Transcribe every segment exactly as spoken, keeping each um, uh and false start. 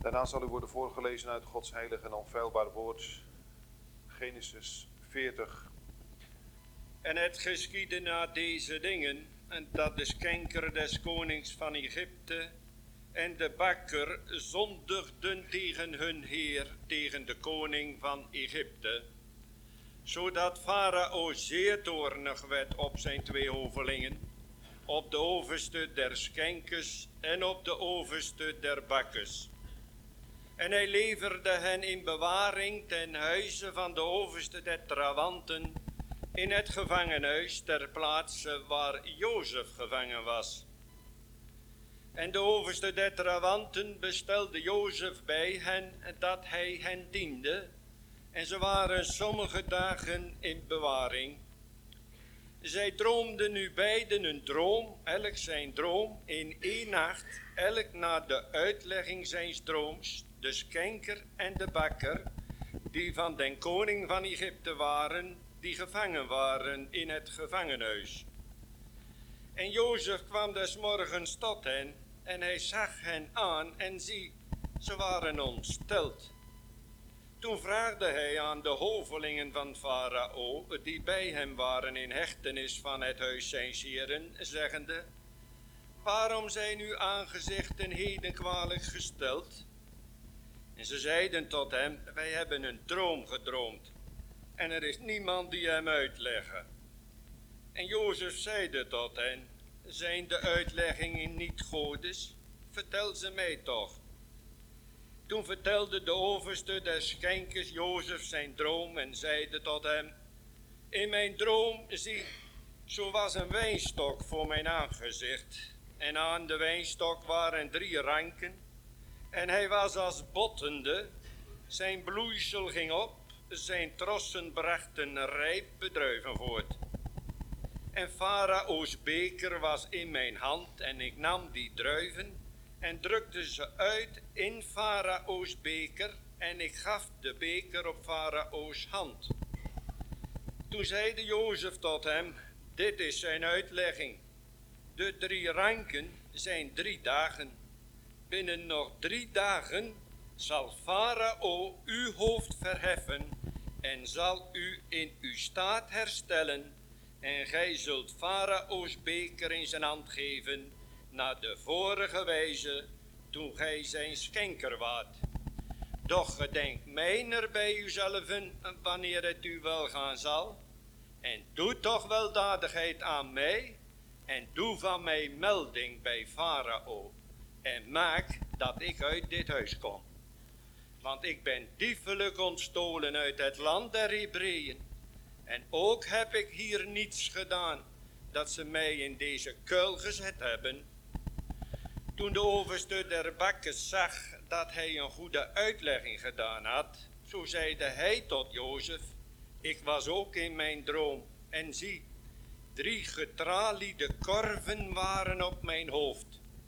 Daarna zal u worden voorgelezen uit Gods heilige en onfeilbaar woord, Genesis veertig. En het geschiedde na deze dingen, en dat de schenker des konings van Egypte en de bakker zondigden tegen hun heer, tegen de koning van Egypte, zodat Farao zeer toornig werd op zijn twee hovelingen, op de overste der schenkers en op de overste der bakkers. En hij leverde hen in bewaring ten huize van de overste der trawanten, in het gevangenhuis ter plaatse waar Jozef gevangen was. En de overste der trawanten bestelde Jozef bij hen dat hij hen diende, en ze waren sommige dagen in bewaring. Zij droomden nu beiden een droom, elk zijn droom, in één nacht, elk naar de uitlegging zijns drooms, de schenker en de bakker, die van den koning van Egypte waren, die gevangen waren in het gevangenhuis. En Jozef kwam des morgens tot hen, en hij zag hen aan, en zie, ze waren ontsteld. Toen vraagde hij aan de hovelingen van Farao, die bij hem waren in hechtenis van het huis zijns heren, zeggende: waarom zijn uw aangezichten heden kwalijk gesteld? En ze zeiden tot hem: wij hebben een droom gedroomd, en er is niemand die hem uitleggen. En Jozef zeide tot hen: zijn de uitleggingen niet godes? Vertel ze mij toch. Toen vertelde de overste des schenkers Jozef zijn droom en zeide tot hem: in mijn droom, zie, zo was een wijnstok voor mijn aangezicht, en aan de wijnstok waren drie ranken, en hij was als bottende, zijn bloeisel ging op, zijn trossen brachten rijpe druiven voort. En Farao's beker was in mijn hand, en ik nam die druiven en drukte ze uit in Farao's beker, en ik gaf de beker op Farao's hand. Toen zeide Jozef tot hem: dit is zijn uitlegging. De drie ranken zijn drie dagen. Binnen nog drie dagen zal Farao uw hoofd verheffen en zal u in uw staat herstellen, en gij zult Farao's beker in zijn hand geven, naar de vorige wijze, toen gij zijn schenker waart. Doch gedenk mijner bij uzelven, wanneer het u wel gaan zal, en doe toch weldadigheid aan mij, en doe van mij melding bij Farao, en maak dat ik uit dit huis kom. Want ik ben diefelijk ontstolen uit het land der Hebreeën, en ook heb ik hier niets gedaan, dat ze mij in deze kuil gezet hebben. Toen de overste der bakkers zag dat hij een goede uitlegging gedaan had, zo zeide hij tot Jozef: ik was ook in mijn droom, en zie, drie getraliede korven waren op mijn hoofd.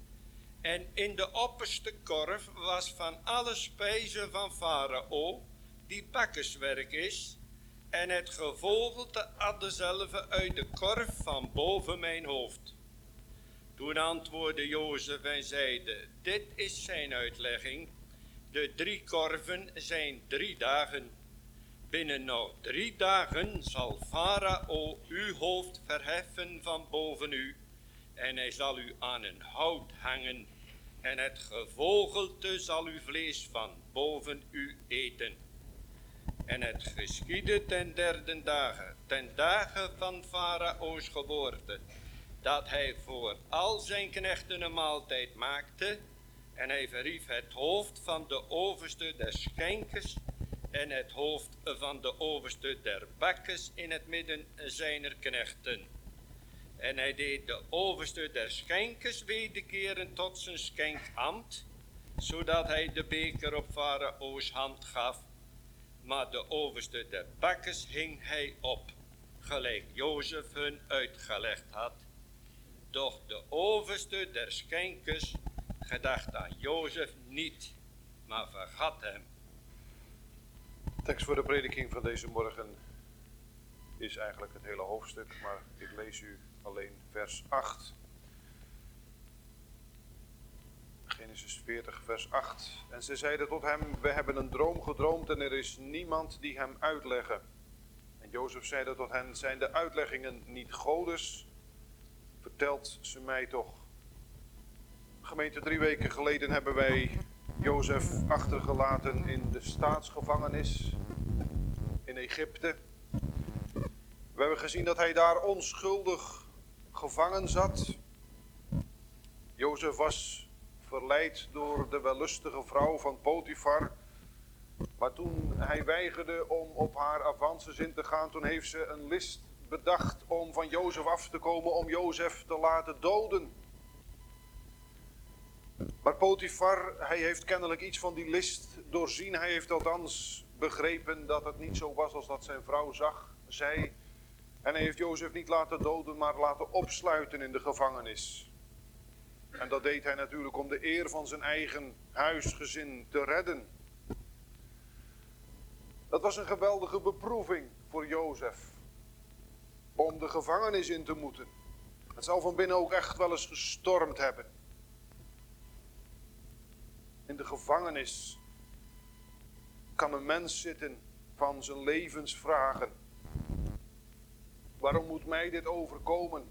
En in de opperste korf was van alle spijzen van Farao, die bakkerswerk is, en het gevogelte at dezelve uit de korf van boven mijn hoofd. Toen antwoordde Jozef en zeide: dit is zijn uitlegging. De drie korven zijn drie dagen. Binnen nog drie dagen zal Farao uw hoofd verheffen van boven u, en hij zal u aan een hout hangen, en het gevogelte zal uw vlees van boven u eten. En het geschiedde ten derde dagen, ten dagen van Farao's geboorte, dat hij voor al zijn knechten een maaltijd maakte, en hij verhief het hoofd van de overste der schenkers en het hoofd van de overste der bakkers in het midden zijner knechten. En hij deed de overste der schenkers wederkeren tot zijn schenkambt, zodat hij de beker op Farao's hand gaf. Maar de overste der bakkers hing hij op, gelijk Jozef hun uitgelegd had. Doch de overste der schenkers gedacht aan Jozef niet, maar vergat hem. Tekst voor de prediking van deze morgen is eigenlijk het hele hoofdstuk, maar ik lees u alleen vers acht. Genesis veertig, vers acht. En ze zeiden tot hem, we hebben een droom gedroomd en er is niemand die hem uitleggen. En Jozef zeide tot hen, zijn de uitleggingen niet godes? Vertelt ze mij toch. Gemeente, drie weken geleden hebben wij Jozef achtergelaten in de staatsgevangenis in Egypte. We hebben gezien dat hij daar onschuldig gevangen zat. Jozef was verleid door de wellustige vrouw van Potifar. Maar toen hij weigerde om op haar avances in te gaan, toen heeft ze een list bedacht om van Jozef af te komen, om Jozef te laten doden. Maar Potifar, hij heeft kennelijk iets van die list doorzien. Hij heeft althans begrepen dat het niet zo was als dat zijn vrouw zag, zei. En hij heeft Jozef niet laten doden, maar laten opsluiten in de gevangenis. En dat deed hij natuurlijk om de eer van zijn eigen huisgezin te redden. Dat was een geweldige beproeving voor Jozef. Om de gevangenis in te moeten. Het zal van binnen ook echt wel eens gestormd hebben. In de gevangenis kan een mens zitten van zijn levensvragen. Waarom moet mij dit overkomen?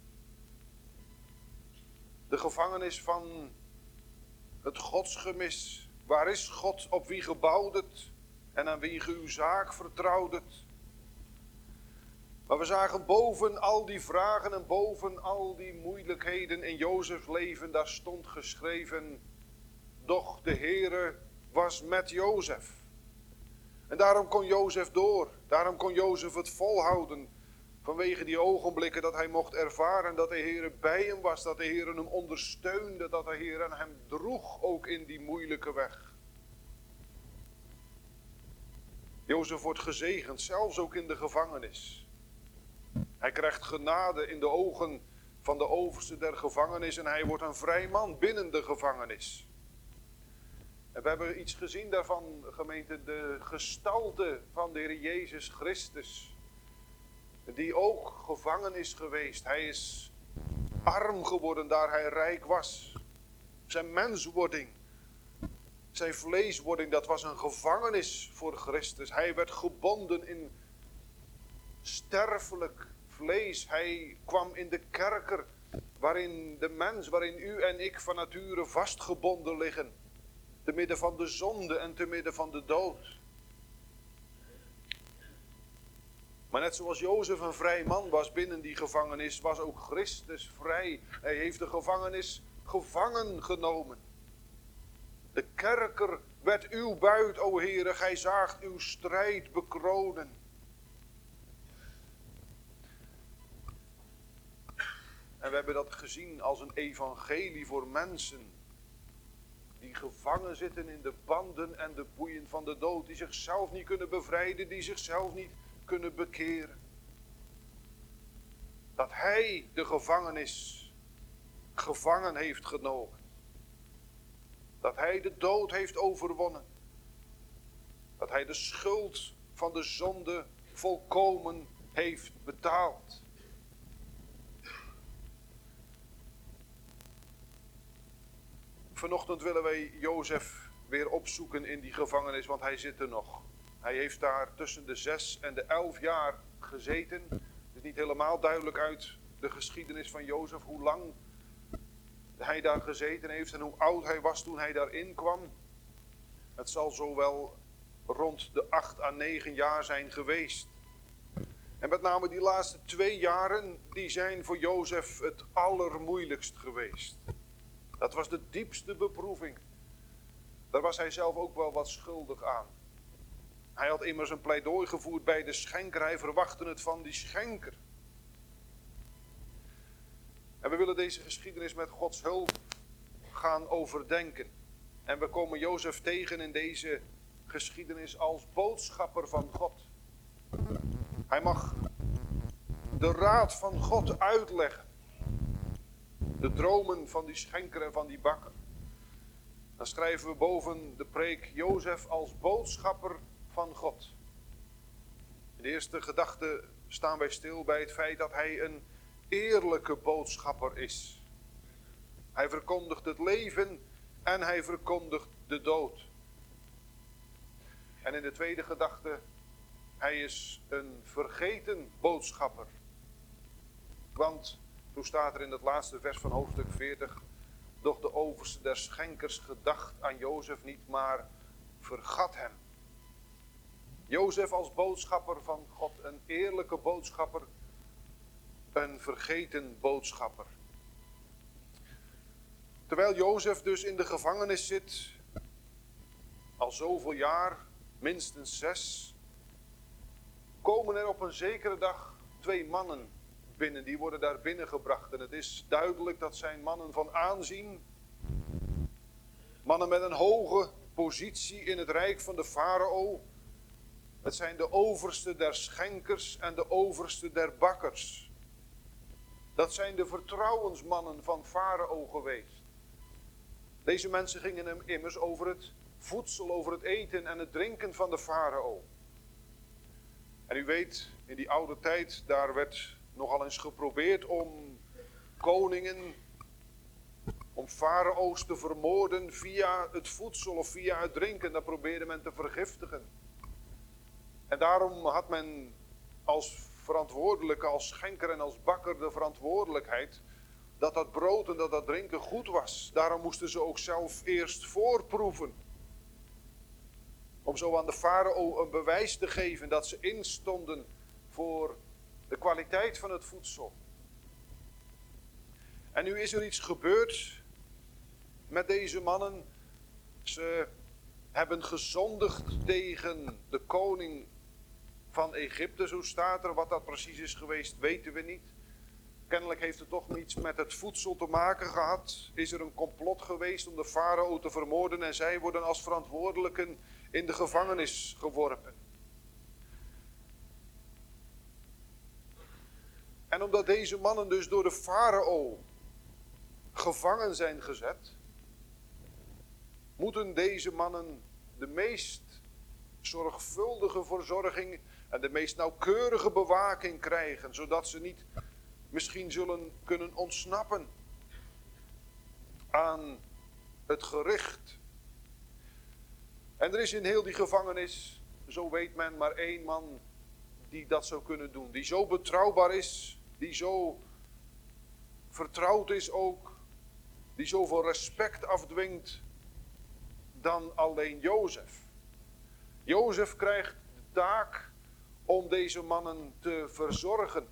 De gevangenis van het godsgemis. Waar is God? Op wie gebouwd het? En aan wie ge uw zaak vertrouwt het? Maar we zagen boven al die vragen en boven al die moeilijkheden in Jozefs leven, daar stond geschreven, doch de Heere was met Jozef. En daarom kon Jozef door, daarom kon Jozef het volhouden, vanwege die ogenblikken dat hij mocht ervaren dat de Heere bij hem was, dat de Heere hem ondersteunde, dat de Heere hem droeg ook in die moeilijke weg. Jozef wordt gezegend, zelfs ook in de gevangenis. Hij krijgt genade in de ogen van de overste der gevangenis en hij wordt een vrij man binnen de gevangenis. En we hebben iets gezien daarvan, gemeente, de gestalte van de Heer Jezus Christus. Die ook gevangen is geweest. Hij is arm geworden daar hij rijk was. Zijn menswording, zijn vleeswording, dat was een gevangenis voor Christus. Hij werd gebonden in sterfelijk vlees. Hij kwam in de kerker waarin de mens, waarin u en ik van nature vastgebonden liggen. Te midden van de zonde en te midden van de dood. Maar net zoals Jozef een vrij man was binnen die gevangenis, was ook Christus vrij. Hij heeft de gevangenis gevangen genomen. De kerker werd uw buit, o Heere, gij zaagt uw strijd bekronen. En we hebben dat gezien als een evangelie voor mensen die gevangen zitten in de banden en de boeien van de dood, die zichzelf niet kunnen bevrijden, die zichzelf niet kunnen bekeren. Dat hij de gevangenis gevangen heeft genomen. Dat hij de dood heeft overwonnen. Dat hij de schuld van de zonde volkomen heeft betaald. Vanochtend willen wij Jozef weer opzoeken in die gevangenis, want hij zit er nog. Hij heeft daar tussen de zes en de elf jaar gezeten. Het is niet helemaal duidelijk uit de geschiedenis van Jozef hoe lang hij daar gezeten heeft en hoe oud hij was toen hij daarin kwam. Het zal zo wel rond de acht à negen jaar zijn geweest. En met name die laatste twee jaren, die zijn voor Jozef het allermoeilijkst geweest. Dat was de diepste beproeving. Daar was hij zelf ook wel wat schuldig aan. Hij had immers een pleidooi gevoerd bij de schenker. Hij verwachtte het van die schenker. En we willen deze geschiedenis met Gods hulp gaan overdenken. En we komen Jozef tegen in deze geschiedenis als boodschapper van God. Hij mag de raad van God uitleggen. De dromen van die schenker en van die bakker. Dan schrijven we boven de preek Jozef als boodschapper van God. In de eerste gedachte staan wij stil bij het feit dat hij een eerlijke boodschapper is. Hij verkondigt het leven en hij verkondigt de dood. En in de tweede gedachte, hij is een vergeten boodschapper. Want, toen staat er in het laatste vers van hoofdstuk veertig, doch de overste der schenkers gedacht aan Jozef niet, maar vergat hem. Jozef als boodschapper van God, een eerlijke boodschapper, een vergeten boodschapper. Terwijl Jozef dus in de gevangenis zit, al zoveel jaar, minstens zes, komen er op een zekere dag twee mannen binnen. Die worden daar binnengebracht. En het is duidelijk dat zijn mannen van aanzien. Mannen met een hoge positie in het rijk van de farao. Het zijn de overste der schenkers en de overste der bakkers. Dat zijn de vertrouwensmannen van farao geweest. Deze mensen gingen hem immers over het voedsel, over het eten en het drinken van de farao. En u weet, in die oude tijd, daar werd nogal eens geprobeerd om koningen, om farao's te vermoorden via het voedsel of via het drinken. Dat probeerde men te vergiftigen. En daarom had men als verantwoordelijke, als schenker en als bakker de verantwoordelijkheid dat dat brood en dat dat drinken goed was. Daarom moesten ze ook zelf eerst voorproeven. Om zo aan de farao een bewijs te geven dat ze instonden voor de kwaliteit van het voedsel. En nu is er iets gebeurd met deze mannen. Ze hebben gezondigd tegen de koning van Egypte, zo staat er. Wat dat precies is geweest, weten we niet. Kennelijk heeft het toch niets met het voedsel te maken gehad. Is er een complot geweest om de farao te vermoorden en zij worden als verantwoordelijken in de gevangenis geworpen. En omdat deze mannen dus door de farao gevangen zijn gezet, moeten deze mannen de meest zorgvuldige verzorging en de meest nauwkeurige bewaking krijgen, zodat ze niet misschien zullen kunnen ontsnappen aan het gericht. En er is in heel die gevangenis, zo weet men, maar één man die dat zou kunnen doen. Die zo betrouwbaar is, die zo vertrouwd is ook, die zoveel respect afdwingt dan alleen Jozef. Jozef krijgt de taak om deze mannen te verzorgen.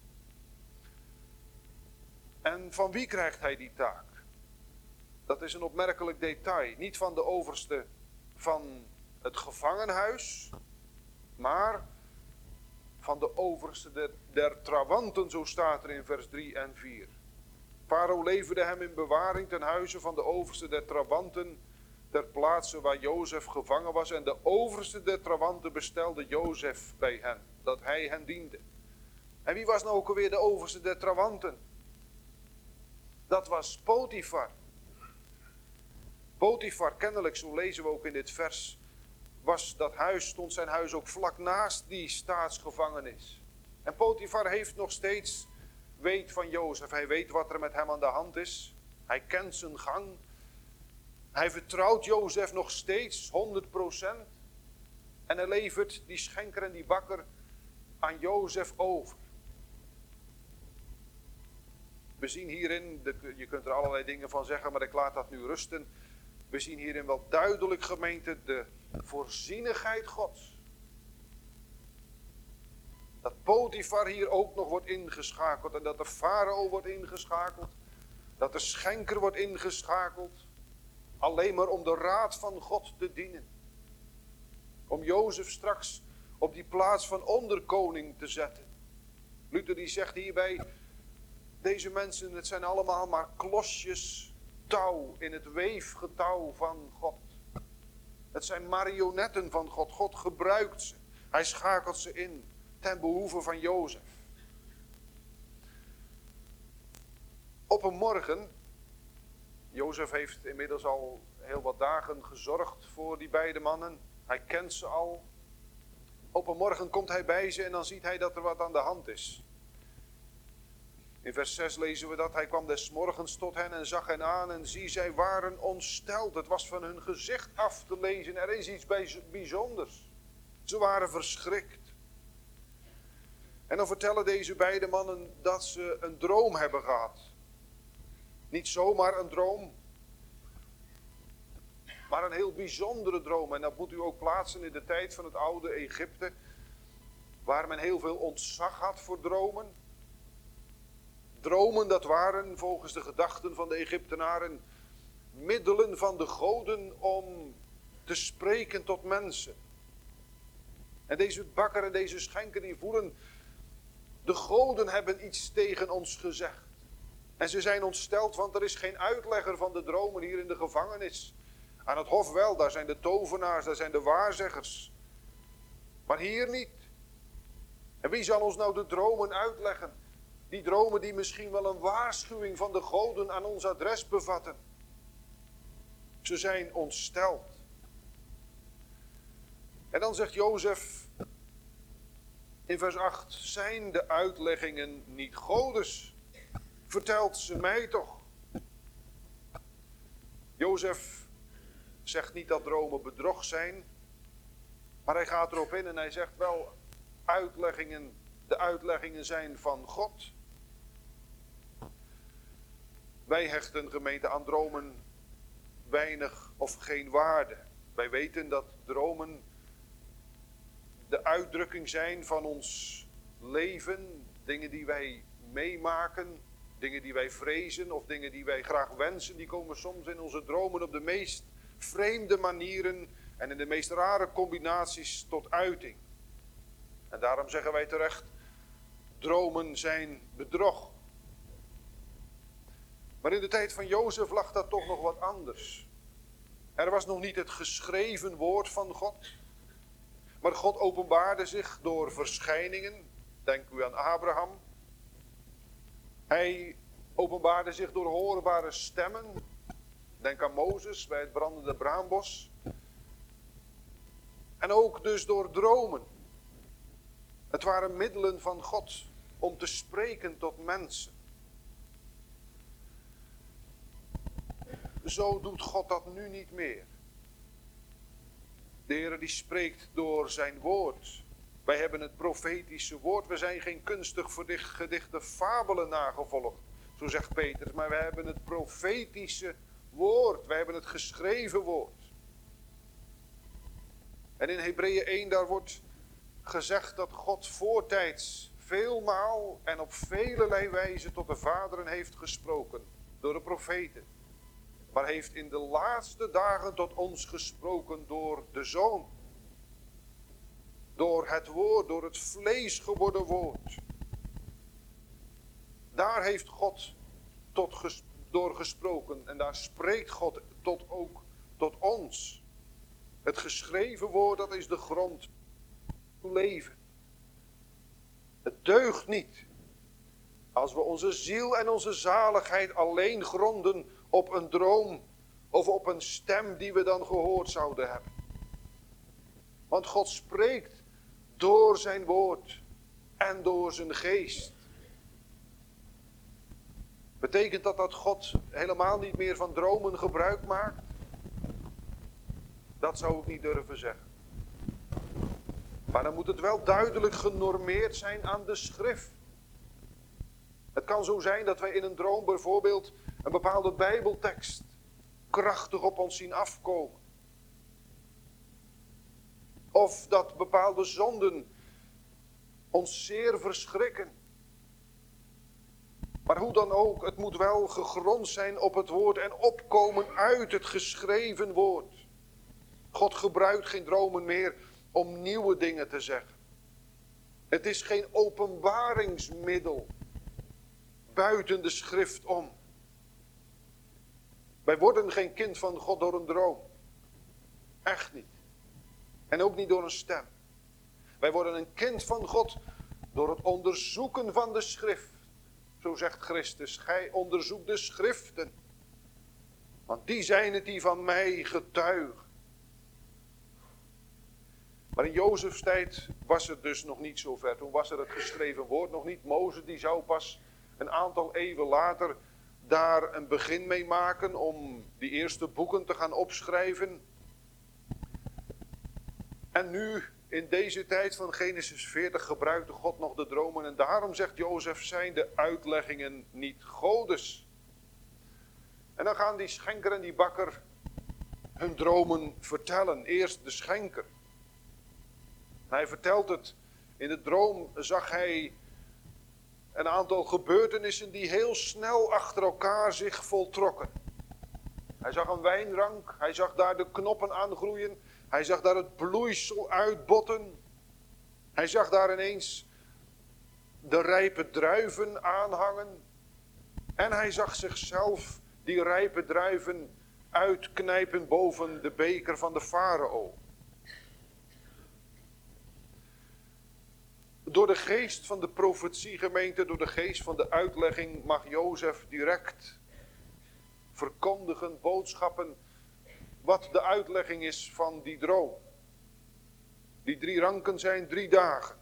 En van wie krijgt hij die taak? Dat is een opmerkelijk detail. Niet van de overste van het gevangenhuis, maar van de overste der, der trawanten, zo staat er in vers drie en vier. Farao leverde hem in bewaring ten huize van de overste der trawanten, ter plaatse waar Jozef gevangen was. En de overste der trawanten bestelde Jozef bij hen, dat hij hen diende. En wie was nou ook alweer de overste der trawanten? Dat was Potifar. Potifar, kennelijk, zo lezen we ook in dit vers, was dat huis, stond zijn huis ook vlak naast die staatsgevangenis. En Potifar heeft nog steeds weet van Jozef. Hij weet wat er met hem aan de hand is. Hij kent zijn gang. Hij vertrouwt Jozef nog steeds honderd procent. En hij levert die schenker en die bakker aan Jozef over. We zien hierin, je kunt er allerlei dingen van zeggen, maar ik laat dat nu rusten. We zien hierin wel duidelijk, gemeente, de voorzienigheid Gods. Dat Potifar hier ook nog wordt ingeschakeld en dat de farao wordt ingeschakeld. Dat de schenker wordt ingeschakeld. Alleen maar om de raad van God te dienen. Om Jozef straks op die plaats van onderkoning te zetten. Luther die zegt hierbij, deze mensen, het zijn allemaal maar klosjes touw in het weefgetouw van God. Het zijn marionetten van God. God gebruikt ze. Hij schakelt ze in ten behoeve van Jozef. Op een morgen, Jozef heeft inmiddels al heel wat dagen gezorgd voor die beide mannen. Hij kent ze al. Op een morgen komt hij bij ze en dan ziet hij dat er wat aan de hand is. In vers zes lezen we dat hij kwam des morgens tot hen en zag hen aan en zie, zij waren ontsteld. Het was van hun gezicht af te lezen, er is iets bijzonders. Ze waren verschrikt. En dan vertellen deze beide mannen dat ze een droom hebben gehad. Niet zomaar een droom, maar een heel bijzondere droom. En dat moet u ook plaatsen in de tijd van het oude Egypte, waar men heel veel ontzag had voor dromen. Dromen, dat waren volgens de gedachten van de Egyptenaren middelen van de goden om te spreken tot mensen. En deze bakker en deze schenker die voelen, de goden hebben iets tegen ons gezegd. En ze zijn ontsteld, want er is geen uitlegger van de dromen hier in de gevangenis. Aan het hof wel, daar zijn de tovenaars, daar zijn de waarzeggers. Maar hier niet. En wie zal ons nou de dromen uitleggen? Die dromen die misschien wel een waarschuwing van de goden aan ons adres bevatten. Ze zijn ontsteld. En dan zegt Jozef in vers acht, zijn de uitleggingen niet godes? Vertelt ze mij toch. Jozef zegt niet dat dromen bedrog zijn, maar hij gaat erop in en hij zegt wel, uitleggingen, de uitleggingen zijn van God. Wij hechten, gemeente, aan dromen weinig of geen waarde. Wij weten dat dromen de uitdrukking zijn van ons leven, dingen die wij meemaken, dingen die wij vrezen of dingen die wij graag wensen, die komen soms in onze dromen op de meest vreemde manieren en in de meest rare combinaties tot uiting. En daarom zeggen wij terecht, dromen zijn bedrog. Maar in de tijd van Jozef lag dat toch nog wat anders. Er was nog niet het geschreven woord van God. Maar God openbaarde zich door verschijningen. Denk u aan Abraham. Hij openbaarde zich door hoorbare stemmen. Denk aan Mozes bij het brandende braambos. En ook dus door dromen. Het waren middelen van God om te spreken tot mensen. Zo doet God dat nu niet meer. De Heer die spreekt door zijn woord. Wij hebben het profetische woord. We zijn geen kunstig verdicht, gedichte fabelen nagevolgd. Zo zegt Petrus. Maar we hebben het profetische woord. Wij hebben het geschreven woord. En in Hebreeën één daar wordt gezegd dat God voortijds veelmaal en op velelei wijze tot de vaderen heeft gesproken. Door de profeten. Maar heeft in de laatste dagen tot ons gesproken door de Zoon. Door het woord, door het vlees geworden woord. Daar heeft God tot ges, door gesproken. En daar spreekt God tot ook tot ons. Het geschreven woord, dat is de grond van leven. Het deugt niet. Als we onze ziel en onze zaligheid alleen gronden op een droom of op een stem die we dan gehoord zouden hebben. Want God spreekt door zijn woord en door zijn geest. Betekent dat dat God helemaal niet meer van dromen gebruik maakt? Dat zou ik niet durven zeggen. Maar dan moet het wel duidelijk genormeerd zijn aan de schrift. Het kan zo zijn dat wij in een droom bijvoorbeeld een bepaalde bijbeltekst krachtig op ons zien afkomen. Of dat bepaalde zonden ons zeer verschrikken. Maar hoe dan ook, het moet wel gegrond zijn op het woord en opkomen uit het geschreven woord. God gebruikt geen dromen meer om nieuwe dingen te zeggen. Het is geen openbaringsmiddel buiten de schrift om. Wij worden geen kind van God door een droom. Echt niet. En ook niet door een stem. Wij worden een kind van God door het onderzoeken van de schrift. Zo zegt Christus, gij onderzoekt de schriften. Want die zijn het die van mij getuigen. Maar in Jozefs tijd was het dus nog niet zo ver. Toen was er het geschreven woord nog niet. Mozes die zou pas een aantal eeuwen later daar een begin mee maken om die eerste boeken te gaan opschrijven. En nu, in deze tijd van Genesis veertig, gebruikte God nog de dromen. En daarom zegt Jozef, zijn de uitleggingen niet godes. En dan gaan die schenker en die bakker hun dromen vertellen. Eerst de schenker. Hij vertelt het. In de droom zag hij een aantal gebeurtenissen die heel snel achter elkaar zich voltrokken. Hij zag een wijnrank, hij zag daar de knoppen aangroeien, hij zag daar het bloeisel uitbotten. Hij zag daar ineens de rijpe druiven aanhangen. En hij zag zichzelf die rijpe druiven uitknijpen boven de beker van de farao. Door de geest van de profetiegemeente, door de geest van de uitlegging, mag Jozef direct verkondigen, boodschappen, wat de uitlegging is van die droom. Die drie ranken zijn drie dagen.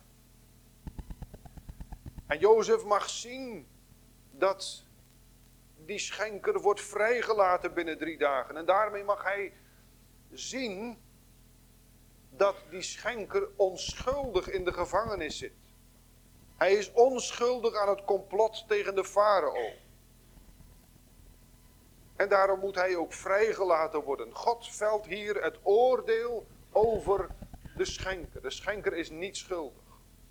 En Jozef mag zien dat die schenker wordt vrijgelaten binnen drie dagen. En daarmee mag hij zien dat die schenker onschuldig in de gevangenis zit. Hij is onschuldig aan het complot tegen de farao. En daarom moet hij ook vrijgelaten worden. God velt hier het oordeel over de schenker. De schenker is niet schuldig.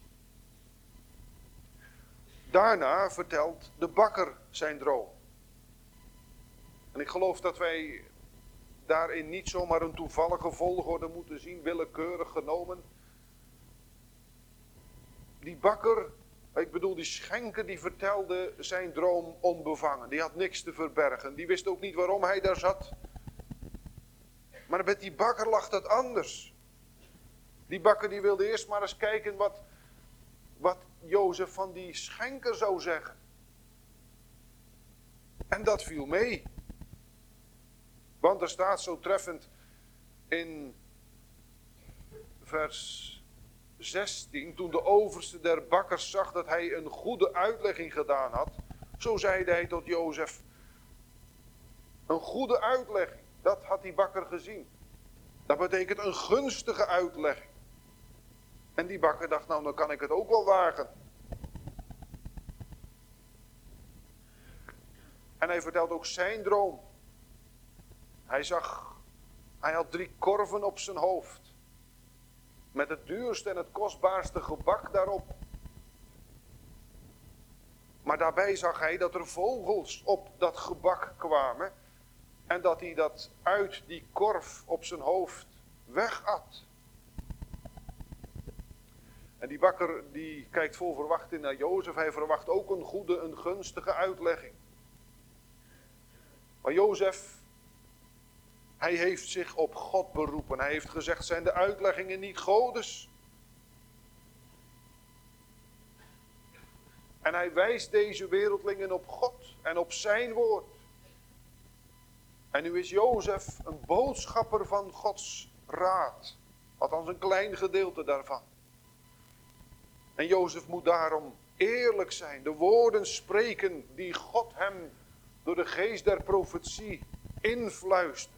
Daarna vertelt de bakker zijn droom. En ik geloof dat wij daarin niet zomaar een toevallige volgorde moeten zien, willekeurig genomen. Die bakker, ik bedoel die schenker, die vertelde zijn droom onbevangen. Die had niks te verbergen. Die wist ook niet waarom hij daar zat. Maar met die bakker lag dat anders. Die bakker die wilde eerst maar eens kijken wat, wat Jozef van die schenker zou zeggen. En dat viel mee. Want er staat zo treffend in vers zestien, toen de overste der bakkers zag dat hij een goede uitlegging gedaan had, zo zeide hij tot Jozef, een goede uitlegging, dat had die bakker gezien. Dat betekent een gunstige uitlegging. En die bakker dacht, nou dan kan ik het ook wel wagen. En hij vertelt ook zijn droom. Hij zag, hij had drie korven op zijn hoofd. Met het duurste en het kostbaarste gebak daarop. Maar daarbij zag hij dat er vogels op dat gebak kwamen. En dat hij dat uit die korf op zijn hoofd wegat. En die bakker die kijkt vol verwachting naar Jozef. Hij verwacht ook een goede, een gunstige uitlegging. Maar Jozef, hij heeft zich op God beroepen. Hij heeft gezegd, zijn de uitleggingen niet godes? En hij wijst deze wereldlingen op God en op zijn woord. En nu is Jozef een boodschapper van Gods raad. Althans een klein gedeelte daarvan. En Jozef moet daarom eerlijk zijn. De woorden spreken die God hem door de geest der profetie influistert.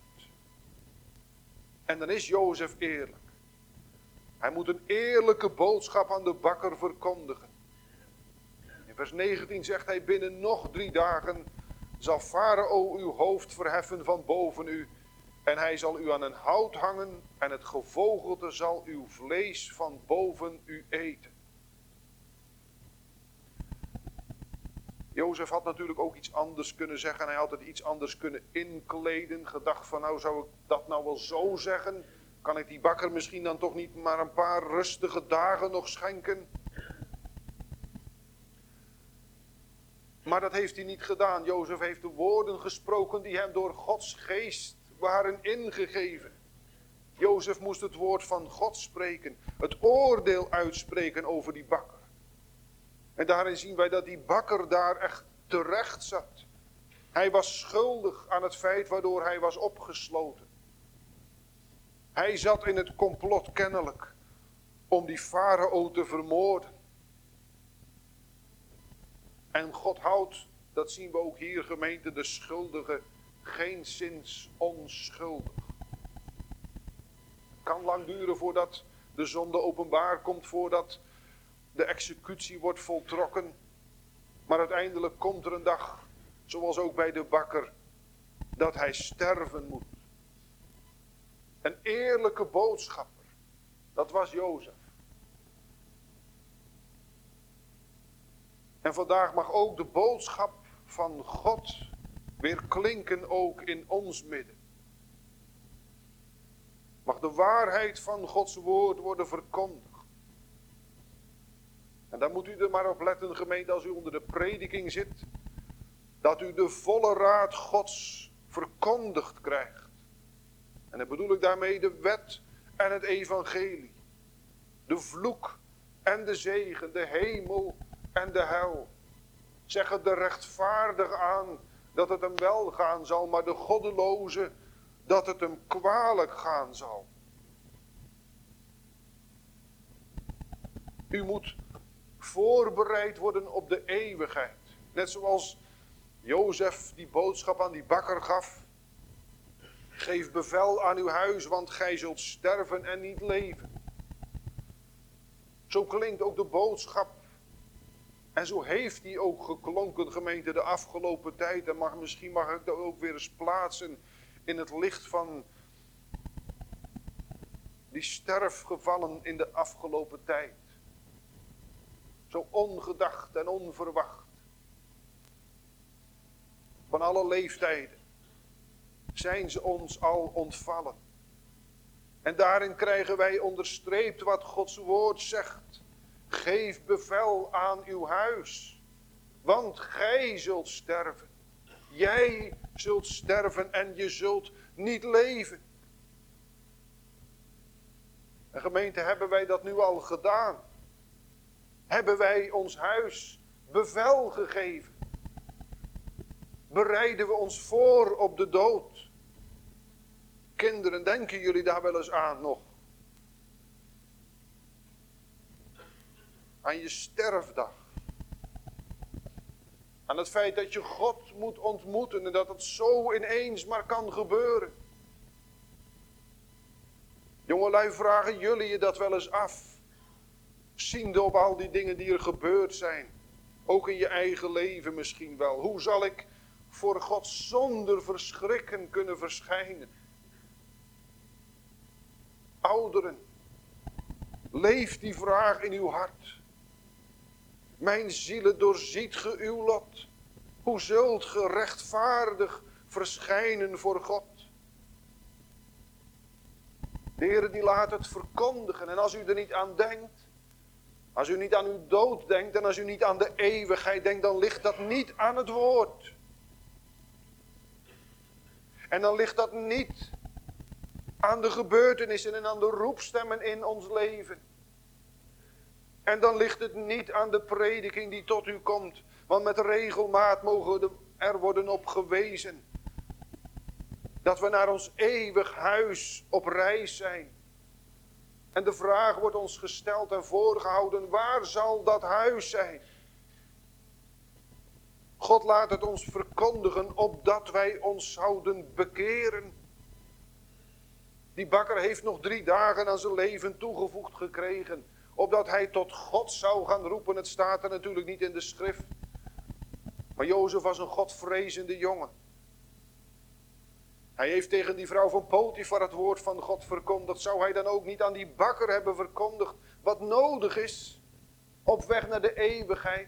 En dan is Jozef eerlijk. Hij moet een eerlijke boodschap aan de bakker verkondigen. In vers negentien zegt hij, binnen nog drie dagen zal Farao uw hoofd verheffen van boven u. En hij zal u aan een hout hangen en het gevogelte zal uw vlees van boven u eten. Jozef had natuurlijk ook iets anders kunnen zeggen. Hij had het iets anders kunnen inkleden. Gedacht van nou zou ik dat nou wel zo zeggen. Kan ik die bakker misschien dan toch niet maar een paar rustige dagen nog schenken? Maar dat heeft hij niet gedaan. Jozef heeft de woorden gesproken die hem door Gods geest waren ingegeven. Jozef moest het woord van God spreken. Het oordeel uitspreken over die bakker. En daarin zien wij dat die bakker daar echt terecht zat. Hij was schuldig aan het feit waardoor hij was opgesloten. Hij zat in het complot kennelijk om die farao te vermoorden. En God houdt, dat zien we ook hier gemeente, de schuldige geenszins onschuldig. Het kan lang duren voordat de zonde openbaar komt, voordat de executie wordt voltrokken. Maar uiteindelijk komt er een dag, zoals ook bij de bakker, dat hij sterven moet. Een eerlijke boodschapper, dat was Jozef. En vandaag mag ook de boodschap van God weer klinken ook in ons midden. Mag de waarheid van Gods woord worden verkondigd. En dan moet u er maar op letten, gemeente, als u onder de prediking zit, dat u de volle raad Gods verkondigd krijgt. En dan bedoel ik daarmee de wet en het evangelie. De vloek en de zegen, de hemel en de hel. Zeggen de rechtvaardig aan dat het hem wel gaan zal, maar de goddeloze dat het hem kwalijk gaan zal. U moet voorbereid worden op de eeuwigheid. Net zoals Jozef die boodschap aan die bakker gaf. Geef bevel aan uw huis, want gij zult sterven en niet leven. Zo klinkt ook de boodschap. En zo heeft die ook geklonken, gemeente, de afgelopen tijd. En mag, misschien mag ik dat ook weer eens plaatsen in het licht van die sterfgevallen in de afgelopen tijd. Zo ongedacht en onverwacht. Van alle leeftijden zijn ze ons al ontvallen. En daarin krijgen wij onderstreept wat Gods woord zegt. Geef bevel aan uw huis, want gij zult sterven. Jij zult sterven en je zult niet leven. En gemeente, hebben wij dat nu al gedaan? Hebben wij ons huis bevel gegeven? Bereiden we ons voor op de dood? Kinderen, denken jullie daar wel eens aan nog? Aan je sterfdag. Aan het feit dat je God moet ontmoeten en dat het zo ineens maar kan gebeuren. Jongelui, vragen jullie je dat wel eens af? Ziende op al die dingen die er gebeurd zijn. Ook in je eigen leven misschien wel. Hoe zal ik voor God zonder verschrikken kunnen verschijnen? Ouderen, leef die vraag in uw hart. Mijn zielen, doorziet ge uw lot. Hoe zult ge rechtvaardig verschijnen voor God? De Heer die laat het verkondigen. En als u er niet aan denkt, als u niet aan uw dood denkt en als u niet aan de eeuwigheid denkt, dan ligt dat niet aan het woord. En dan ligt dat niet aan de gebeurtenissen en aan de roepstemmen in ons leven. En dan ligt het niet aan de prediking die tot u komt. Want met regelmaat mogen we er worden op gewezen. Dat we naar ons eeuwig huis op reis zijn. En de vraag wordt ons gesteld en voorgehouden. Waar zal dat huis zijn? God laat het ons verkondigen opdat wij ons zouden bekeren. Die bakker heeft nog drie dagen aan zijn leven toegevoegd gekregen. Opdat hij tot God zou gaan roepen. Het staat er natuurlijk niet in de schrift. Maar Jozef was een godvrezende jongen. Hij heeft tegen die vrouw van Potifar het woord van God verkondigd. Zou hij dan ook niet aan die bakker hebben verkondigd wat nodig is op weg naar de eeuwigheid?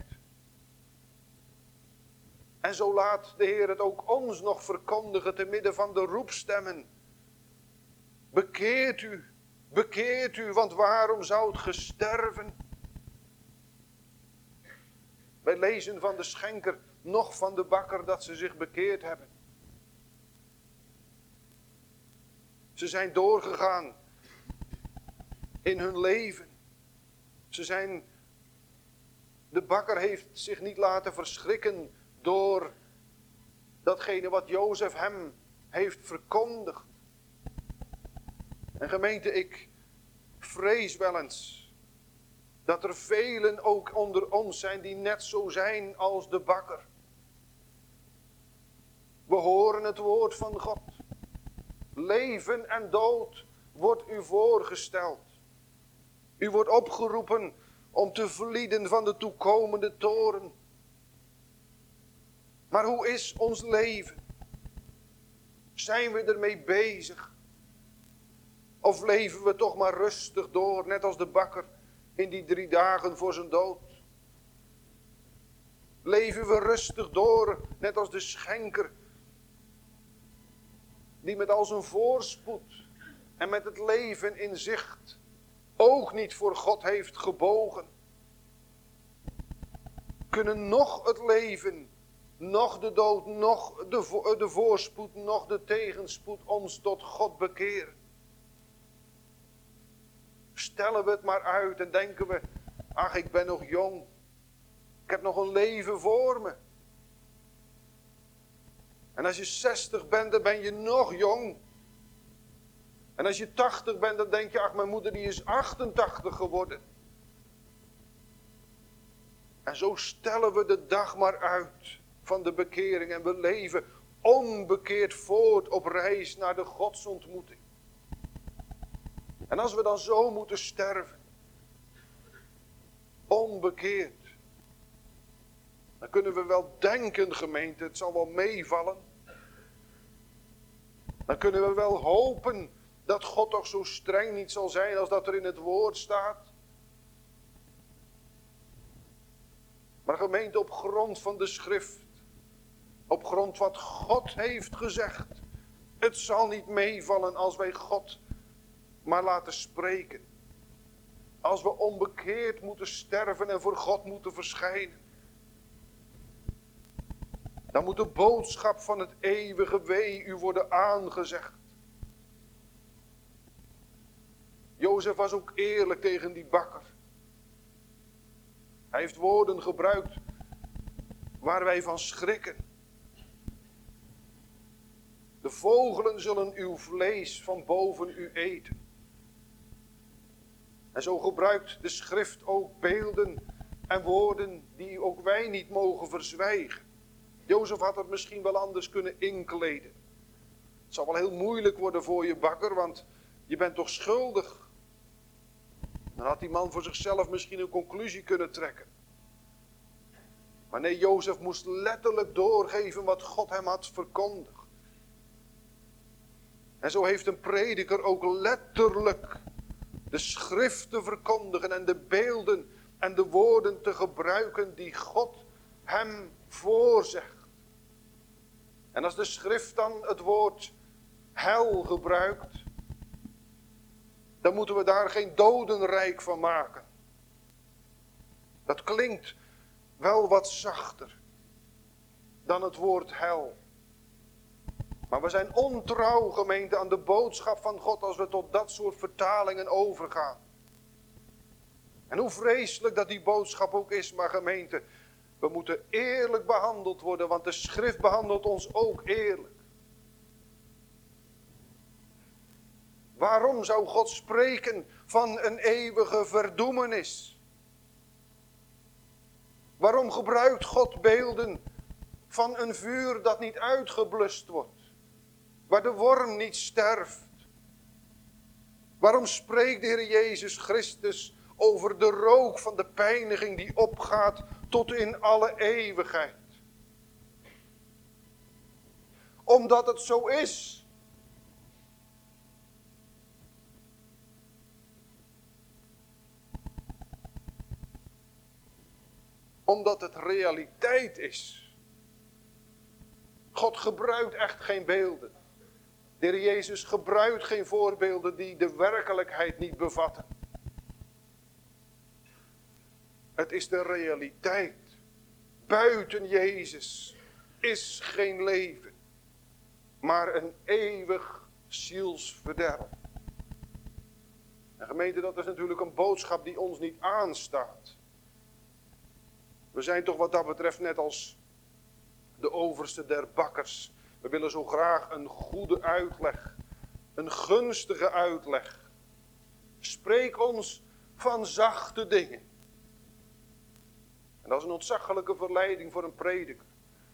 En zo laat de Heer het ook ons nog verkondigen te midden van de roepstemmen. Bekeert u, bekeert u, want waarom zoudt ge sterven? Wij lezen van de schenker, nog van de bakker, dat ze zich bekeerd hebben. Ze zijn doorgegaan in hun leven. Ze zijn, de bakker heeft zich niet laten verschrikken door datgene wat Jozef hem heeft verkondigd. En gemeente, ik vrees wel eens Dat er velen ook onder ons zijn die net zo zijn als de bakker. We horen het woord van God. Leven en dood wordt u voorgesteld. U wordt opgeroepen om te vlieden van de toekomende toren. Maar hoe is ons leven? Zijn we ermee bezig? Of leven we toch maar rustig door, net als de bakker in die drie dagen voor zijn dood? Leven we rustig door, net als de schenker, die met al zijn voorspoed en met het leven in zicht ook niet voor God heeft gebogen? Kunnen nog het leven, nog de dood, nog de, vo- de voorspoed, nog de tegenspoed ons tot God bekeren? Stellen we het maar uit en denken we, ach, ik ben nog jong. Ik heb nog een leven voor me. En als je zestig bent, dan ben je nog jong. En als je tachtig bent, dan denk je, ach, mijn moeder die is achtentachtig geworden. En zo stellen we de dag maar uit van de bekering. En we leven onbekeerd voort op reis naar de godsontmoeting. En als we dan zo moeten sterven, onbekeerd, dan kunnen we wel denken, gemeente, het zal wel meevallen. Dan kunnen we wel hopen dat God toch zo streng niet zal zijn als dat er in het woord staat. Maar gemeente, op grond van de schrift, op grond wat God heeft gezegd, het zal niet meevallen als wij God maar laten spreken. Als we onbekeerd moeten sterven en voor God moeten verschijnen. Dan moet de boodschap van het eeuwige wee u worden aangezegd. Jozef was ook eerlijk tegen die bakker. Hij heeft woorden gebruikt waar wij van schrikken. De vogelen zullen uw vlees van boven u eten. En zo gebruikt de schrift ook beelden en woorden die ook wij niet mogen verzwijgen. Jozef had het misschien wel anders kunnen inkleden. Het zal wel heel moeilijk worden voor je bakker, want je bent toch schuldig. Dan had die man voor zichzelf misschien een conclusie kunnen trekken. Maar nee, Jozef moest letterlijk doorgeven wat God hem had verkondigd. En zo heeft een prediker ook letterlijk de schrift te verkondigen en de beelden en de woorden te gebruiken die God hem voorzegt. En als de schrift dan het woord hel gebruikt, dan moeten we daar geen dodenrijk van maken. Dat klinkt wel wat zachter dan het woord hel. Maar we zijn ontrouw, gemeente, aan de boodschap van God als we tot dat soort vertalingen overgaan. En hoe vreselijk dat die boodschap ook is, maar gemeente, we moeten eerlijk behandeld worden, want de schrift behandelt ons ook eerlijk. Waarom zou God spreken van een eeuwige verdoemenis? Waarom gebruikt God beelden van een vuur dat niet uitgeblust wordt? Waar de worm niet sterft? Waarom spreekt de Heer Jezus Christus over de rook van de pijniging die opgaat tot in alle eeuwigheid? Omdat het zo is. Omdat het realiteit is. God gebruikt echt geen beelden. De Heer Jezus gebruikt geen voorbeelden die de werkelijkheid niet bevatten. Het is de realiteit. Buiten Jezus is geen leven, maar een eeuwig zielsverderf. En gemeente, dat is natuurlijk een boodschap die ons niet aanstaat. We zijn toch wat dat betreft net als de overste der bakkers. We willen zo graag een goede uitleg, een gunstige uitleg. Spreek ons van zachte dingen. En dat is een ontzaglijke verleiding voor een prediker.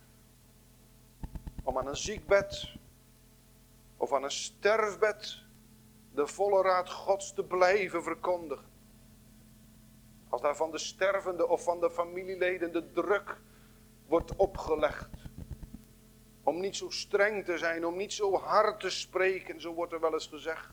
Om aan een ziekbed of aan een sterfbed de volle raad Gods te blijven verkondigen. Als daar van de stervende of van de familieleden de druk wordt opgelegd. Om niet zo streng te zijn, om niet zo hard te spreken, zo wordt er wel eens gezegd.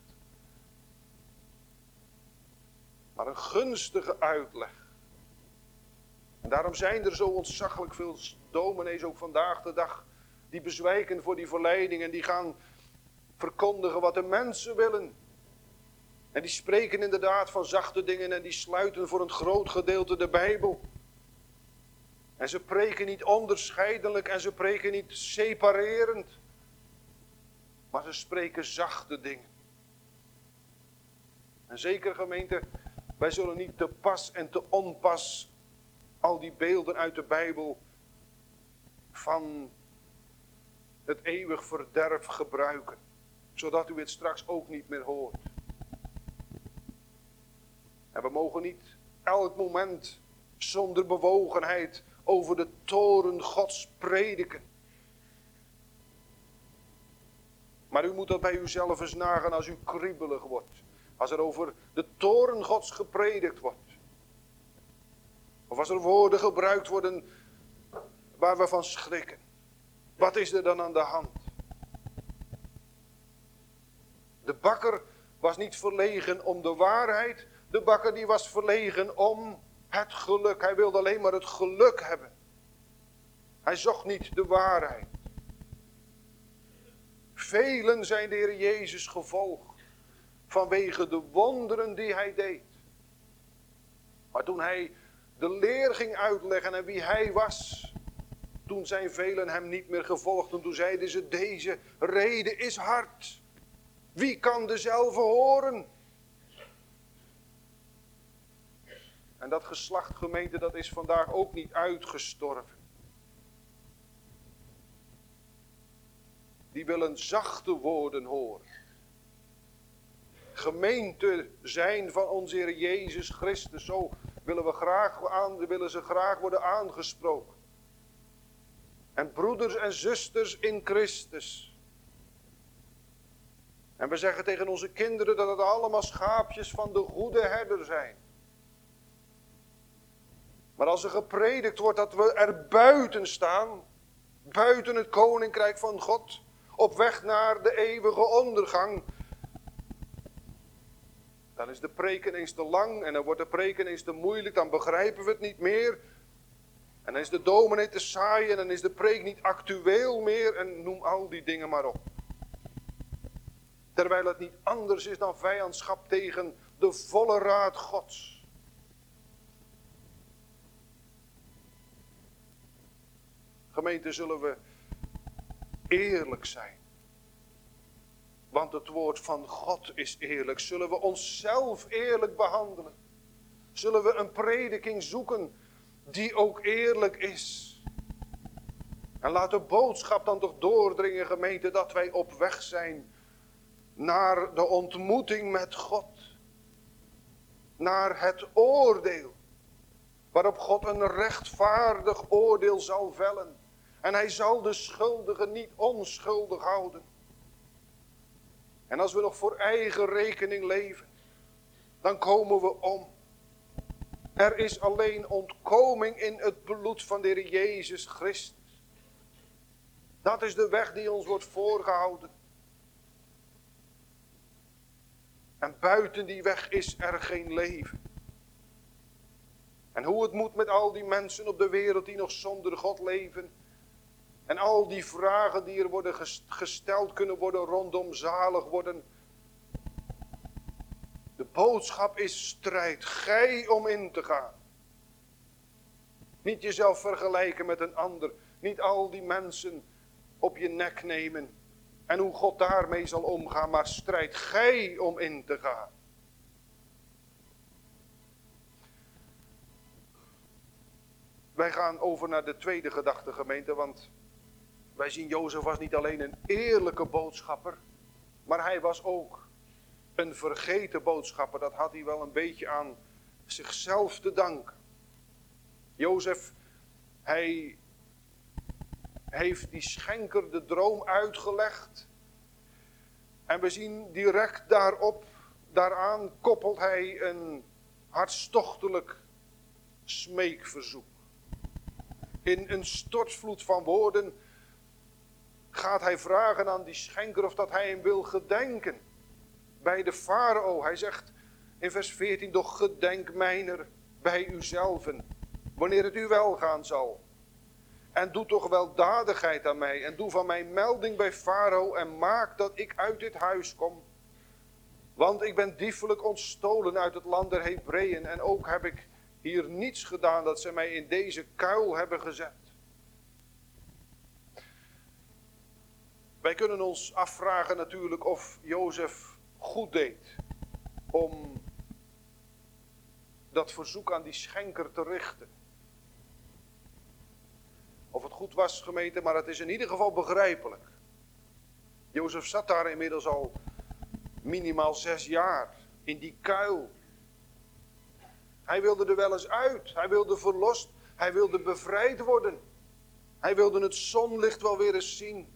Maar een gunstige uitleg. En daarom zijn er zo ontzaglijk veel dominees ook vandaag de dag die bezwijken voor die verleiding en die gaan verkondigen wat de mensen willen. En die spreken inderdaad van zachte dingen en die sluiten voor een groot gedeelte de Bijbel. En ze preken niet onderscheidelijk en ze preken niet separerend. Maar ze spreken zachte dingen. En zeker gemeente, wij zullen niet te pas en te onpas al die beelden uit de Bijbel van het eeuwig verderf gebruiken. Zodat u het straks ook niet meer hoort. En we mogen niet elk moment zonder bewogenheid over de toren Gods prediken. Maar u moet dat bij uzelf eens nagaan als u kriebelig wordt. Als er over de toren Gods gepredikt wordt. Of als er woorden gebruikt worden waar we van schrikken. Wat is er dan aan de hand? De bakker was niet verlegen om de waarheid. De bakker die was verlegen om het geluk. Hij wilde alleen maar het geluk hebben. Hij zocht niet de waarheid. Velen zijn de Heer Jezus gevolgd. Vanwege de wonderen die hij deed. Maar toen hij de leer ging uitleggen en wie hij was. Toen zijn velen hem niet meer gevolgd. En toen zeiden ze, deze rede is hard. Wie kan dezelfde horen? En dat geslacht gemeente, dat is vandaag ook niet uitgestorven. Die willen zachte woorden horen. Gemeente zijn van onze Heer Jezus Christus. Zo willen, we graag aan, willen ze graag worden aangesproken. En broeders en zusters in Christus. En we zeggen tegen onze kinderen dat het allemaal schaapjes van de goede herder zijn. Maar als er gepredikt wordt dat we er buiten staan, buiten het koninkrijk van God, op weg naar de eeuwige ondergang, dan is de preek ineens te lang en dan wordt de preek ineens te moeilijk, dan begrijpen we het niet meer. En dan is de dominee te saai en dan is de preek niet actueel meer en noem al die dingen maar op. Terwijl het niet anders is dan vijandschap tegen de volle raad Gods. Gemeente, zullen we eerlijk zijn. Want het woord van God is eerlijk. Zullen we onszelf eerlijk behandelen? Zullen we een prediking zoeken die ook eerlijk is? En laat de boodschap dan toch doordringen, gemeente, dat wij op weg zijn naar de ontmoeting met God. Naar het oordeel. Waarop God een rechtvaardig oordeel zal vellen. En hij zal de schuldigen niet onschuldig houden. En als we nog voor eigen rekening leven, dan komen we om. Er is alleen ontkoming in het bloed van de Heer Jezus Christus. Dat is de weg die ons wordt voorgehouden. En buiten die weg is er geen leven. En hoe het moet met al die mensen op de wereld die nog zonder God leven. En al die vragen die er worden gesteld kunnen worden rondom zalig worden. De boodschap is strijd. Gij om in te gaan. Niet jezelf vergelijken met een ander. Niet al die mensen op je nek nemen. En hoe God daarmee zal omgaan. Maar strijd gij om in te gaan. Wij gaan over naar de tweede gedachte, gemeente. Want wij zien Jozef was niet alleen een eerlijke boodschapper. Maar hij was ook een vergeten boodschapper. Dat had hij wel een beetje aan zichzelf te danken. Jozef, hij heeft die schenker de droom uitgelegd. En we zien direct daarop, daaraan koppelt hij een hartstochtelijk smeekverzoek. In een stortvloed van woorden gaat hij vragen aan die schenker of dat hij hem wil gedenken. Bij de farao, hij zegt in vers veertien, doch gedenk mijner bij uzelven, wanneer het u wel gaan zal. En doe toch weldadigheid aan mij en doe van mij melding bij farao en maak dat ik uit dit huis kom. Want ik ben diefelijk ontstolen uit het land der Hebreeën en ook heb ik hier niets gedaan dat ze mij in deze kuil hebben gezet. Wij kunnen ons afvragen natuurlijk of Jozef goed deed om dat verzoek aan die schenker te richten. Of het goed was, gemeente, maar het is in ieder geval begrijpelijk. Jozef zat daar inmiddels al minimaal zes jaar in die kuil. Hij wilde er wel eens uit. Hij wilde verlost. Hij wilde bevrijd worden. Hij wilde het zonlicht wel weer eens zien.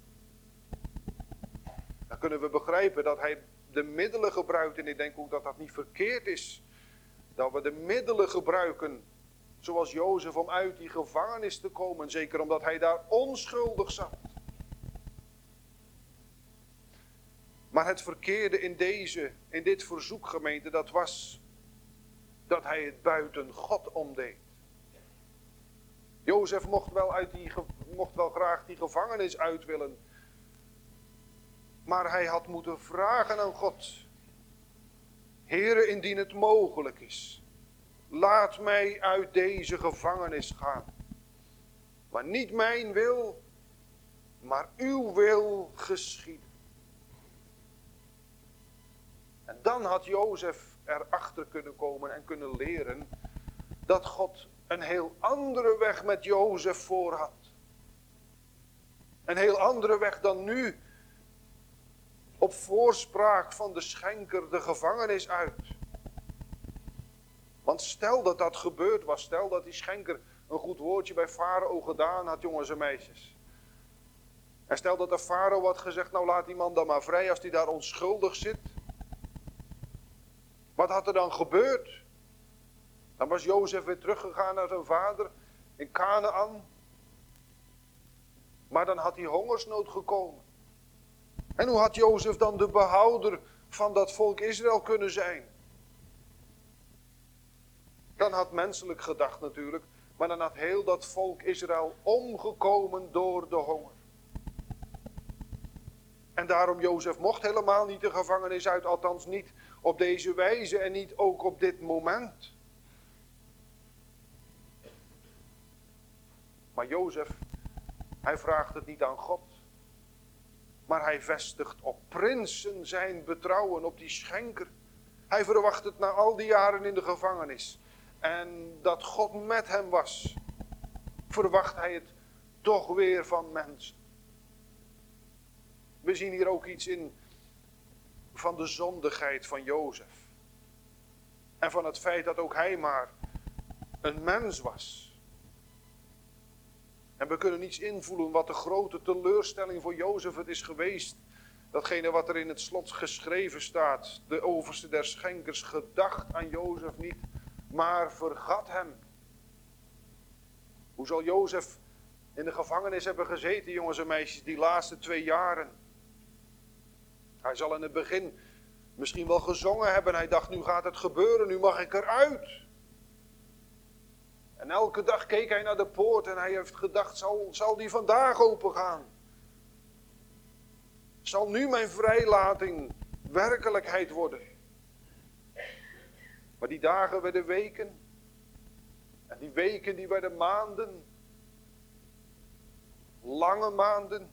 Dan kunnen we begrijpen dat hij de middelen gebruikt. En ik denk ook dat dat niet verkeerd is. Dat we de middelen gebruiken, zoals Jozef, om uit die gevangenis te komen. Zeker omdat hij daar onschuldig zat. Maar het verkeerde in deze, in dit verzoek, gemeente, dat was dat hij het buiten God omdeed. Jozef mocht wel, uit die, mocht wel graag die gevangenis uit willen. Maar hij had moeten vragen aan God. Heere, indien het mogelijk is, laat mij uit deze gevangenis gaan. Maar niet mijn wil, maar uw wil geschieden. En dan had Jozef erachter kunnen komen en kunnen leren dat God een heel andere weg met Jozef voor had. Een heel andere weg dan nu op voorspraak van de schenker de gevangenis uit. Want stel dat dat gebeurd was, stel dat die schenker een goed woordje bij farao gedaan had, jongens en meisjes. En stel dat de farao had gezegd, nou laat die man dan maar vrij als hij daar onschuldig zit. Wat had er dan gebeurd? Dan was Jozef weer teruggegaan naar zijn vader in Kanaan. Maar dan had hij hongersnood gekomen. En hoe had Jozef dan de behouder van dat volk Israël kunnen zijn? Dan had menselijk gedacht natuurlijk, maar dan had heel dat volk Israël omgekomen door de honger. En daarom Jozef mocht helemaal niet de gevangenis uit, althans niet op deze wijze en niet ook op dit moment. Maar Jozef, hij vraagt het niet aan God. Maar hij vestigt op prinsen zijn betrouwen, op die schenker. Hij verwacht het na al die jaren in de gevangenis. En dat God met hem was, verwacht hij het toch weer van mensen. We zien hier ook iets in van de zondigheid van Jozef. En van het feit dat ook hij maar een mens was. En we kunnen niets invoelen wat de grote teleurstelling voor Jozef het is geweest. Datgene wat er in het slot geschreven staat. De overste der schenkers gedacht aan Jozef niet, maar vergat hem. Hoe zal Jozef in de gevangenis hebben gezeten, jongens en meisjes, die laatste twee jaren? Hij zal in het begin misschien wel gezongen hebben. Hij dacht, nu gaat het gebeuren, nu mag ik eruit. En elke dag keek hij naar de poort en hij heeft gedacht, zal, zal die vandaag open gaan? Zal nu mijn vrijlating werkelijkheid worden? Maar die dagen werden weken. En die weken die werden maanden. Lange maanden.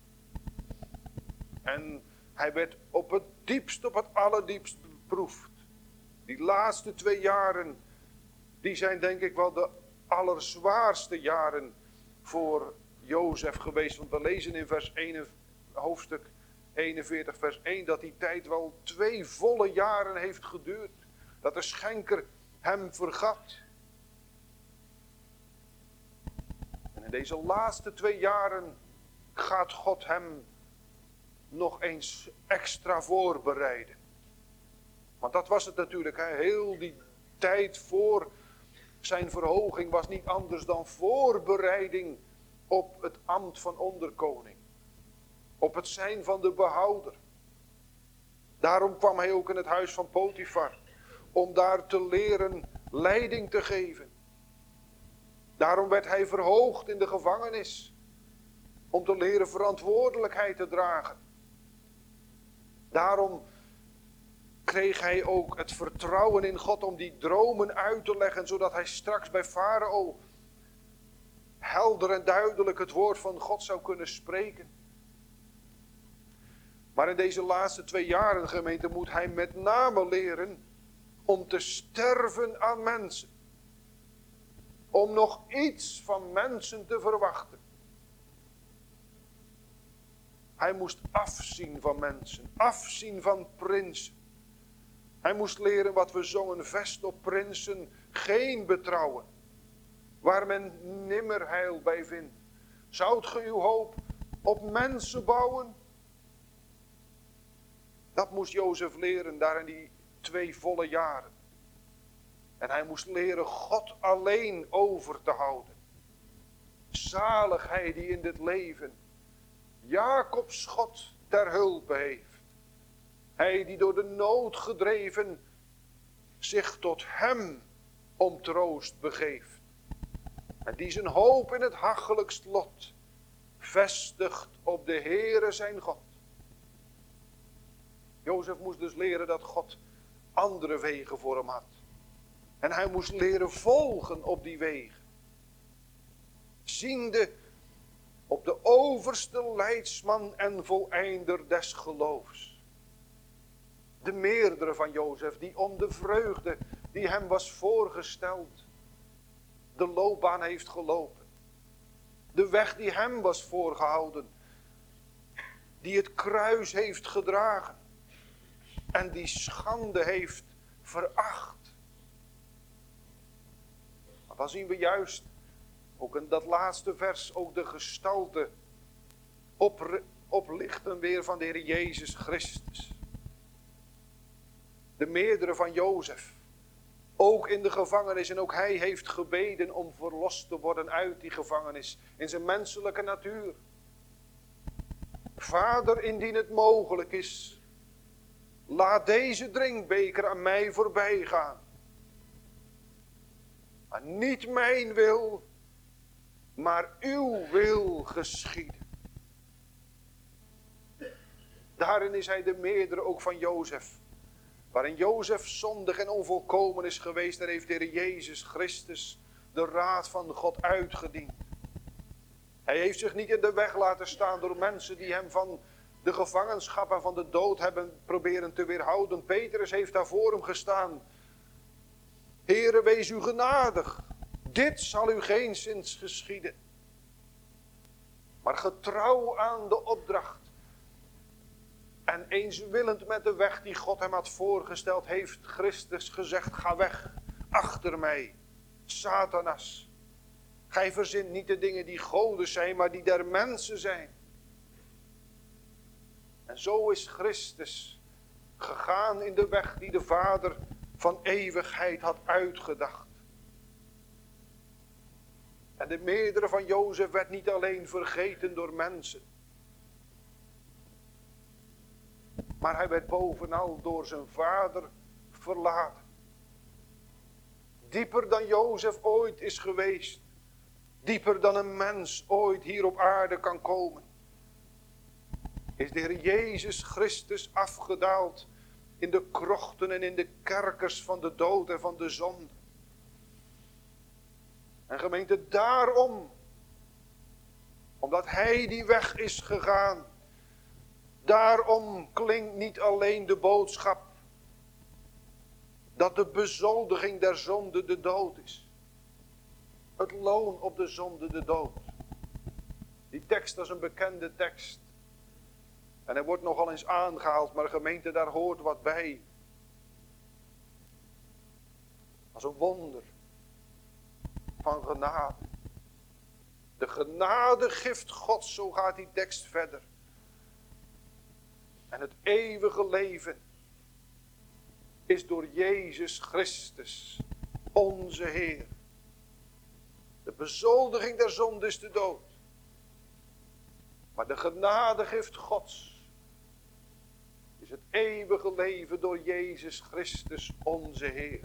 En hij werd op het diepst, op het allerdiepst beproefd. Die laatste twee jaren, die zijn denk ik wel de allerzwaarste jaren voor Jozef geweest. Want we lezen in vers één, hoofdstuk eenenveertig, vers één, dat die tijd wel twee volle jaren heeft geduurd. Dat de schenker hem vergat. In deze laatste twee jaren gaat God hem nog eens extra voorbereiden. Want dat was het natuurlijk. Hè? Heel die tijd voor zijn verhoging was niet anders dan voorbereiding op het ambt van onderkoning. Op het zijn van de behouder. Daarom kwam hij ook in het huis van Potifar. Om daar te leren leiding te geven. Daarom werd hij verhoogd in de gevangenis. Om te leren verantwoordelijkheid te dragen. Daarom kreeg hij ook het vertrouwen in God om die dromen uit te leggen. Zodat hij straks bij Farao helder en duidelijk het woord van God zou kunnen spreken. Maar in deze laatste twee jaren, gemeente, moet hij met name leren om te sterven aan mensen. Om nog iets van mensen te verwachten. Hij moest afzien van mensen, afzien van prinsen. Hij moest leren wat we zongen, vest op prinsen, geen betrouwen. Waar men nimmer heil bij vindt. Zoudt ge uw hoop op mensen bouwen? Dat moest Jozef leren daar in die twee volle jaren. En hij moest leren God alleen over te houden. Zalig hij die in dit leven Jacobs God ter hulpe heeft. Hij die door de nood gedreven zich tot hem om troost begeeft. En die zijn hoop in het hachelijkst lot vestigt op de Heere zijn God. Jozef moest dus leren dat God andere wegen voor hem had. En hij moest leren volgen op die wegen. Ziende op de overste leidsman en voleinder des geloofs. De meerdere van Jozef die om de vreugde die hem was voorgesteld de loopbaan heeft gelopen. De weg die hem was voorgehouden. Die het kruis heeft gedragen. En die schande heeft veracht. Maar dan zien we juist, ook in dat laatste vers, ook de gestalte op, oplichten weer van de Heer Jezus Christus. De meerdere van Jozef. Ook in de gevangenis. En ook hij heeft gebeden om verlost te worden uit die gevangenis. In zijn menselijke natuur. Vader, indien het mogelijk is, laat deze drinkbeker aan mij voorbij gaan. Maar niet mijn wil, maar uw wil geschieden. Daarin is hij de meerdere ook van Jozef. Waarin Jozef zondig en onvolkomen is geweest, daar heeft de Heer Jezus Christus de raad van God uitgediend. Hij heeft zich niet in de weg laten staan door mensen die hem van de gevangenschap en van de dood hebben proberen te weerhouden. Petrus heeft daar voor hem gestaan. Heere, wees u genadig. Dit zal u geenszins geschieden. Maar getrouw aan de opdracht. En eenswillend met de weg die God hem had voorgesteld, heeft Christus gezegd, ga weg, achter mij, Satanas. Gij verzint niet de dingen die goden zijn, maar die der mensen zijn. En zo is Christus gegaan in de weg die de Vader van eeuwigheid had uitgedacht. En de meerdere van Jozef werd niet alleen vergeten door mensen. Maar hij werd bovenal door zijn vader verlaten. Dieper dan Jozef ooit is geweest. Dieper dan een mens ooit hier op aarde kan komen. Is de Heer Jezus Christus afgedaald in de krochten en in de kerkers van de dood en van de zonde. En gemeente, daarom, omdat hij die weg is gegaan, daarom klinkt niet alleen de boodschap dat de bezoldiging der zonde de dood is. Het loon op de zonde de dood. Die tekst is een bekende tekst. En hij wordt nogal eens aangehaald, maar gemeente, daar hoort wat bij. Als een wonder van genade. De genadegift Gods, zo gaat die tekst verder. En het eeuwige leven is door Jezus Christus, onze Heer. De bezoldiging der zonde is de dood. Maar de genadegift Gods is het eeuwige leven door Jezus Christus, onze Heer.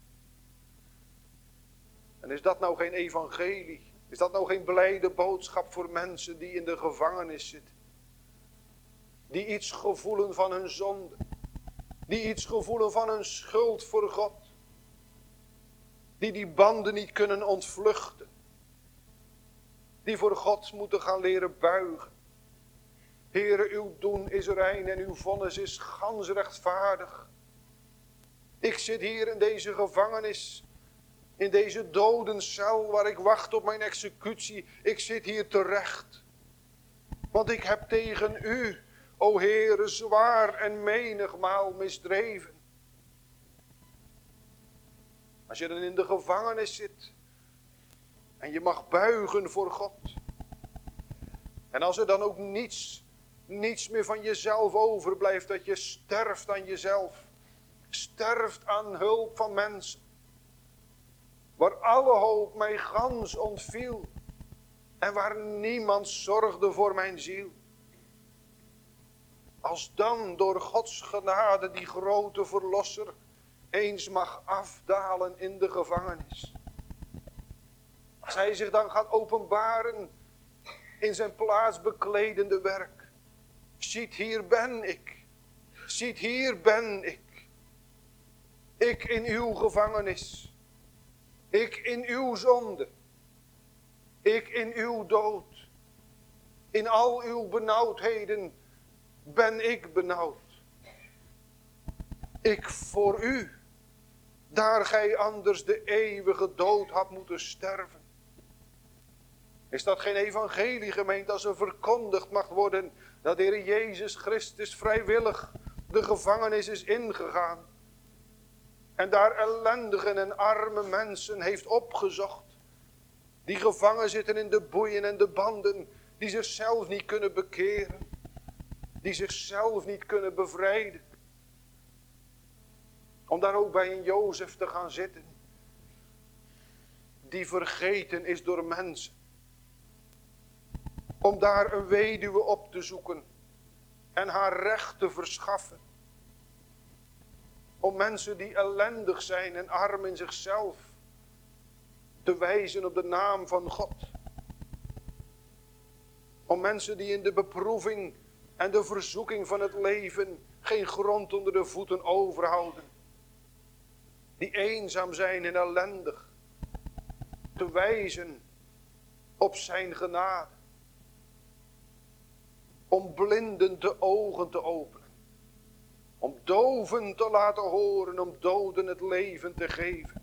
En is dat nou geen evangelie? Is dat nou geen blijde boodschap voor mensen die in de gevangenis zitten? Die iets gevoelen van hun zonde. Die iets gevoelen van hun schuld voor God. Die die banden niet kunnen ontvluchten. Die voor God moeten gaan leren buigen. Heere, uw doen is rein en uw vonnis is gans rechtvaardig. Ik zit hier in deze gevangenis. In deze dodencel waar ik wacht op mijn executie. Ik zit hier terecht. Want ik heb tegen u, o Heere, zwaar en menigmaal misdreven. Als je dan in de gevangenis zit. En je mag buigen voor God. En als er dan ook niets, niets meer van jezelf overblijft. Dat je sterft aan jezelf. Sterft aan hulp van mensen. Waar alle hoop mij gans ontviel. En waar niemand zorgde voor mijn ziel. Als dan door Gods genade die grote verlosser eens mag afdalen in de gevangenis. Als hij zich dan gaat openbaren in zijn plaatsbekledende werk. Ziet, hier ben ik. Ziet, hier ben ik. Ik in uw gevangenis. Ik in uw zonde. Ik in uw dood. In al uw benauwdheden ben ik benauwd. Ik voor u. Daar gij anders de eeuwige dood had moeten sterven. Is dat geen evangelie, gemeente, als er verkondigd mag worden dat de Heer Jezus Christus vrijwillig de gevangenis is ingegaan. En daar ellendigen en arme mensen heeft opgezocht. Die gevangen zitten in de boeien en de banden. Die zichzelf niet kunnen bekeren. Die zichzelf niet kunnen bevrijden. Om daar ook bij een Jozef te gaan zitten. Die vergeten is door mensen. Om daar een weduwe op te zoeken. En haar recht te verschaffen. Om mensen die ellendig zijn en arm in zichzelf. Te wijzen op de naam van God. Om mensen die in de beproeving en de verzoeking van het leven geen grond onder de voeten overhouden. Die eenzaam zijn en ellendig. Te wijzen op zijn genade. Om blinden de ogen te openen. Om doven te laten horen, om doden het leven te geven.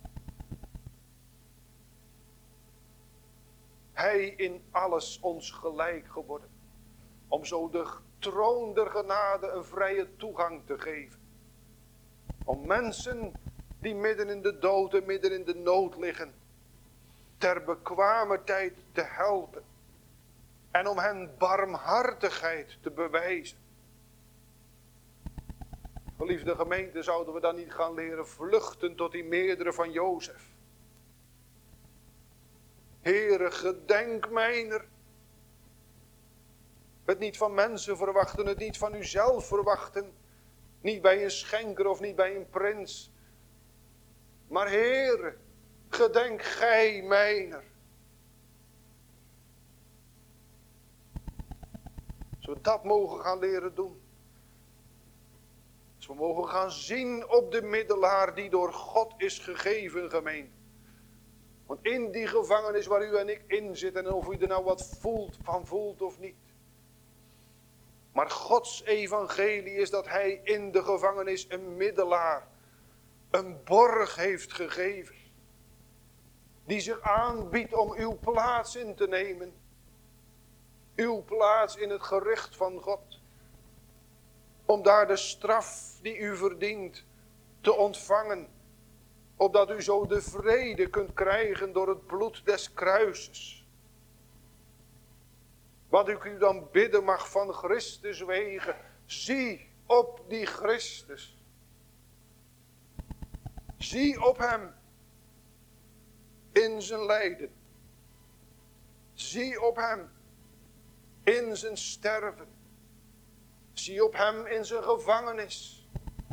Hij in alles ons gelijk geworden. Om zo de troon der genade een vrije toegang te geven. Om mensen die midden in de dood en midden in de nood liggen. Ter bekwame tijd te helpen. En om hen barmhartigheid te bewijzen. Geliefde gemeente, zouden we dan niet gaan leren vluchten tot die meerdere van Jozef. Heere, gedenk mijner. Het niet van mensen verwachten, het niet van uzelf verwachten. Niet bij een schenker of niet bij een prins. Maar Heere, gedenk gij mijner. Als we dat mogen gaan leren doen. Als we mogen gaan zien op de middelaar die door God is gegeven, gemeente. Want in die gevangenis waar u en ik in zitten, en of u er nou wat voelt, van voelt of niet. Maar Gods evangelie is dat hij in de gevangenis een middelaar, een borg heeft gegeven. Die zich aanbiedt om uw plaats in te nemen. Uw plaats in het gericht van God. Om daar de straf die u verdient te ontvangen. Opdat u zo de vrede kunt krijgen door het bloed des kruises. Wat ik u dan bidden mag van Christus wegen. Zie op die Christus. Zie op hem. In zijn lijden. Zie op hem. In zijn sterven. Zie op hem in zijn gevangenis.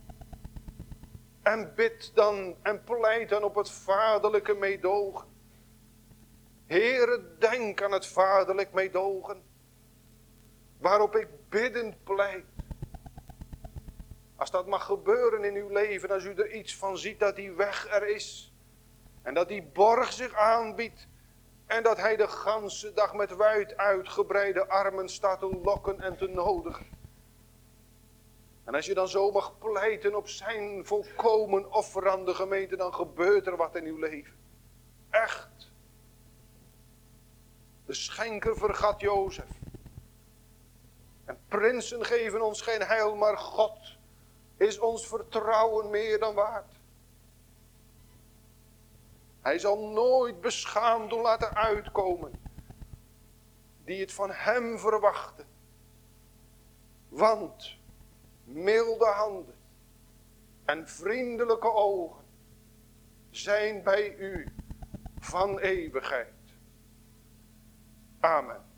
En bid dan en pleit dan op het vaderlijke meedogen. Heere, denk aan het vaderlijk meedogen. Waarop ik biddend pleit. Als dat mag gebeuren in uw leven, als u er iets van ziet dat die weg er is. En dat die borg zich aanbiedt. En dat hij de ganse dag met wijd uitgebreide armen staat te lokken en te nodigen. En als je dan zo mag pleiten op zijn volkomen offerande gemeente, dan gebeurt er wat in uw leven. Echt. De schenker vergat Jozef. En prinsen geven ons geen heil, maar God is ons vertrouwen meer dan waard. Hij zal nooit beschaamd doen laten uitkomen die het van hem verwachten. Want milde handen en vriendelijke ogen zijn bij u van eeuwigheid. Amen.